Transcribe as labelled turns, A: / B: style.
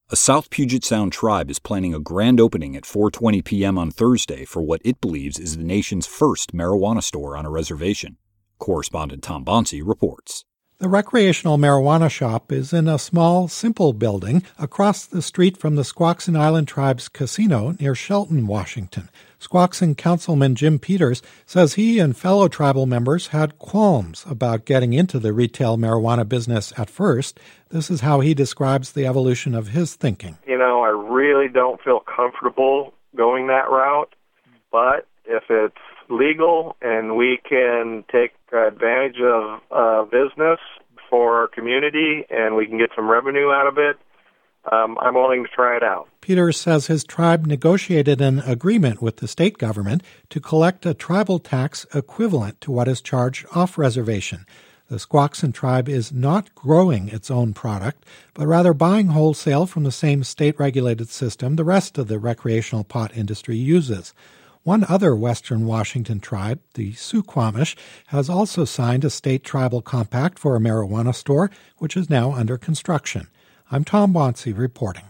A: A South Puget Sound tribe is planning a grand opening at 4:20 p.m. on Thursday for what it believes is the nation's first marijuana store on a reservation. Correspondent Tom Bonsi reports.
B: The recreational marijuana shop is in a small, simple building across the street from the Squaxin Island Tribe's casino near Shelton, Washington. Squaxin Councilman Jim Peters says he and fellow tribal members had qualms about getting into the retail marijuana business at first. This is how he describes the evolution of his thinking.
C: I really don't feel comfortable going that route, but if it's legal and we can take advantage of business for our community and we can get some revenue out of it, I'm willing to try it out.
B: Peters says his tribe negotiated an agreement with the state government to collect a tribal tax equivalent to what is charged off-reservation. The Squaxin tribe is not growing its own product, but rather buying wholesale from the same state-regulated system the rest of the recreational pot industry uses. One other western Washington tribe, the Suquamish, has also signed a state tribal compact for a marijuana store, which is now under construction. I'm Tom Bonsi reporting.